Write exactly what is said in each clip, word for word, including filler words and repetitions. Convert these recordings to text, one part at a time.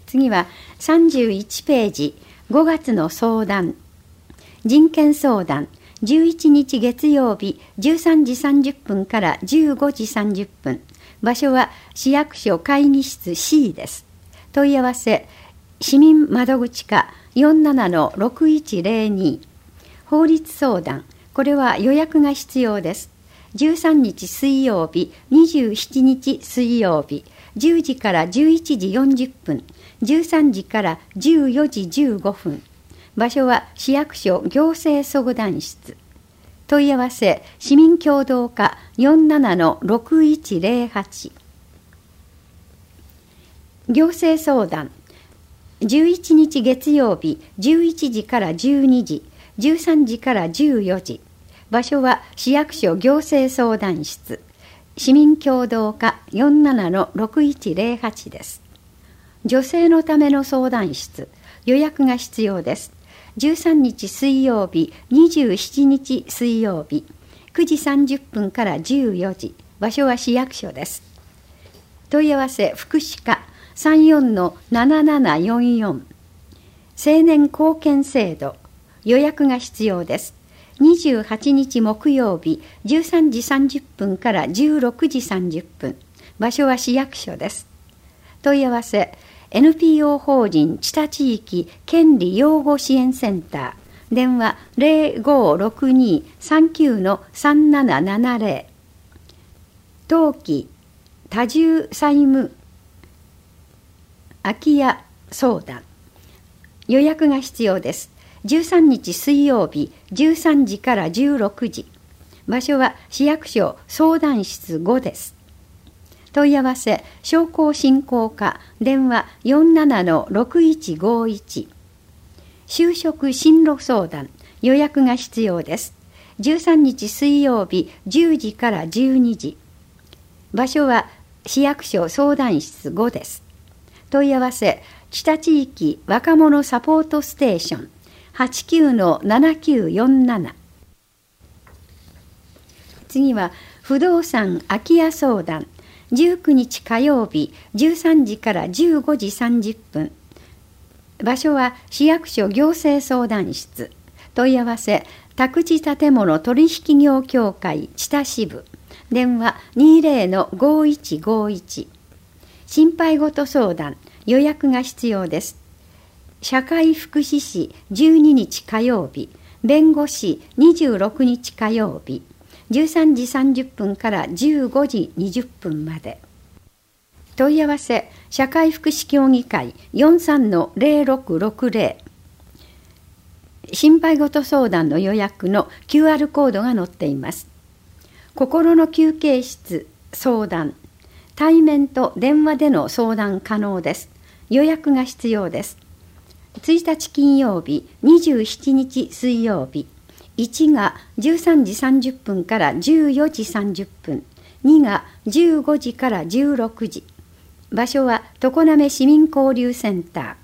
次はさんじゅういちページ、ごがつの相談。人権相談、じゅういちにち月曜日じゅうさんじさんじゅっぷんからじゅうごじさんじゅっぷん。場所は市役所会議室 シー です。問い合わせ、市民窓口課 よんじゅうななのろくいちゼロに。法律相談、これは予約が必要です。じゅうさんにち水曜日、にじゅうしちにち水曜日、じゅうじからじゅういちじよんじゅっぷん、じゅうさんじからじゅうよじじゅうごふん。場所は市役所行政相談室。問い合わせ、市民協働課 よんじゅうななのろくいちゼロはち。行政相談、じゅういちにち月曜日じゅういちじからじゅうにじ、じゅうさんじからじゅうよじ。場所は市役所行政相談室。市民協働課 よんじゅうななのろくいちゼロはち です。女性のための相談室。予約が必要です。じゅうさんにち水曜日、にじゅうしちにち水曜日、くじさんじゅっぷんからじゅうよじ。場所は市役所です。問い合わせ、福祉課 さんじゅうよんのななななよんよん。青年貢献制度。予約が必要です。にじゅうはちにち木曜日、じゅうさんじさんじゅっぷんからじゅうろくじさんじゅっぷん。場所は市役所です。問い合わせ、エヌピーオー 法人知多地域権利擁護支援センター。電話 ゼロごろくにさんきゅうのさんななななゼロ。登記、多重債務、空き家相談。予約が必要です。じゅうさんにち水曜日、じゅうさんじからじゅうろくじ。場所は市役所相談室ごです。問い合わせ、商工振興課、電話 よんじゅうななのろくいちごいち。就職進路相談、予約が必要です。じゅうさんにち水曜日、じゅうじからじゅうにじ。場所は市役所相談室ごです。問い合わせ、知多地域若者サポートステーション、はちきゅうのななきゅうよんなな。次は不動産空き家相談、じゅうくにち火曜日じゅうさんじからじゅうごじさんじゅっぷん。場所は市役所行政相談室。問い合わせ、宅地建物取引業協会知多支部。電話 にじゅうのごいちごいち。心配事相談、予約が必要です。社会福祉士じゅうににち火曜日、弁護士にじゅうろくにち火曜日、じゅうさんじさんじゅっぷんからじゅうごじにじゅっぷんまで。問い合わせ、社会福祉協議会 よんじゅうさんのゼロろくろくゼロ。心配事相談の予約の キューアール コードが載っています。心の休憩室相談、対面と電話での相談可能です。予約が必要です。ついたち金曜日、にじゅうしちにち水曜日、いちがじゅうさんじさんじゅっぷんからじゅうよじさんじゅっぷん、にがじゅうごじからじゅうろくじ。場所は常滑市民交流センタ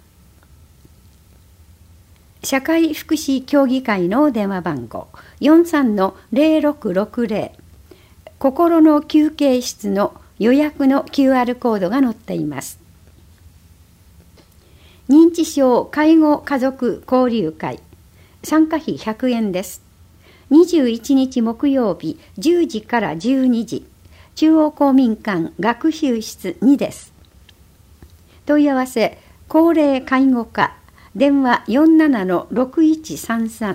ー。社会福祉協議会の電話番号 よんじゅうさんのゼロろくろくゼロ。心の休憩室の予約の キューアール コードが載っています。認知症介護家族交流会、参加費ひゃくえんです。にじゅういちにち木曜日じゅうじからじゅうにじ、中央公民館学習室にです。問い合わせ、高齢介護課、電話 よんじゅうななのろくいちさんさん。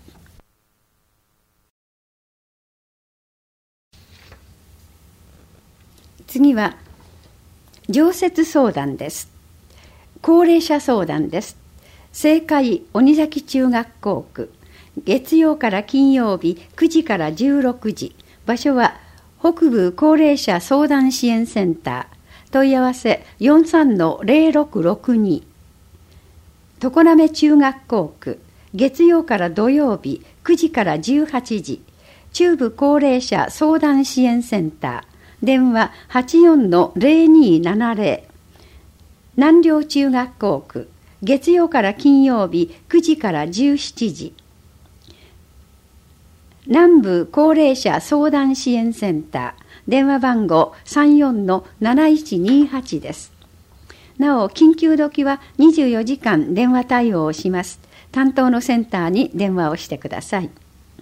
次は常設相談です。高齢者相談です。正解鬼崎中学校区、月曜から金曜日くじからじゅうろくじ。場所は北部高齢者相談支援センター。問い合わせ よんじゅうさんのゼロろくろくに。常滑中学校区、月曜から土曜日くじからじゅうはちじ。中部高齢者相談支援センター。電話 はちよんのゼロにななゼロ。南陵中学校区、月曜から金曜日くじからじゅうしちじ。南部高齢者相談支援センター。電話番号 さんよんのなないちにはち です。 なお、緊急時はにじゅうよじかん電話対応をします。担当のセンターに電話をしてください。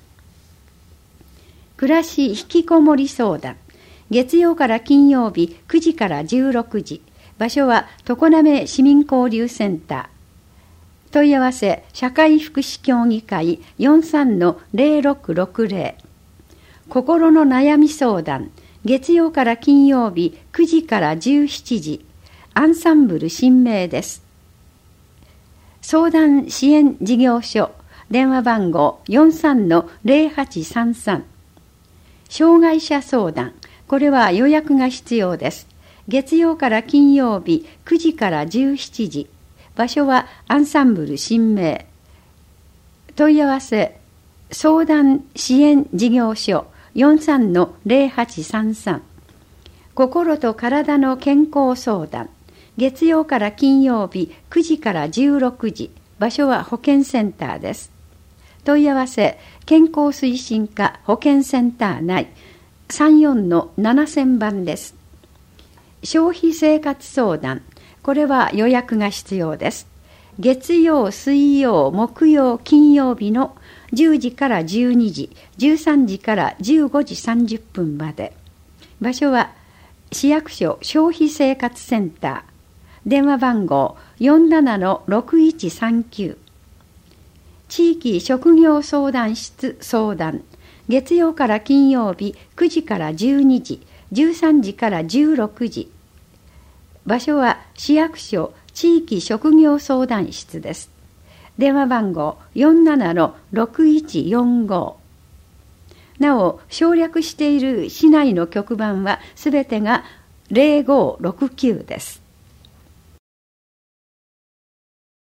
暮らし引きこもり相談。月曜から金曜日くじからじゅうろくじ。場所は常滑市民交流センター。問い合わせ社会福祉協議会 よんさんのゼロろくろくゼロ。心の悩み相談。月曜から金曜日くじからじゅうしちじ。アンサンブル新名です。相談支援事業所。電話番号 よんさんのゼロはちさんさん。障害者相談。これは予約が必要です。月曜から金曜日くじからじゅうしちじ。場所はアンサンブル新名。問い合わせ相談支援事業所 よんさんのゼロはちさんさん。心と体の健康相談。月曜から金曜日くじからじゅうろくじ。場所は保健センターです。問い合わせ健康推進課保健センター内さんよんのななせんばんです。消費生活相談。これは予約が必要です。月曜、水曜、木曜、金曜日のじゅうじからじゅうにじ、じゅうさんじからじゅうごじさんじゅっぷんまで。場所は市役所消費生活センター。電話番号 よんななのろくいちさんきゅう。地域職業相談室相談。月曜から金曜日くじからじゅうにじ、じゅうさんじからじゅうろくじ。場所は市役所地域職業相談室です。電話番号 よんななのろくいちよんご。なお、省略している市内の局番はすべてがゼロごろくきゅうです。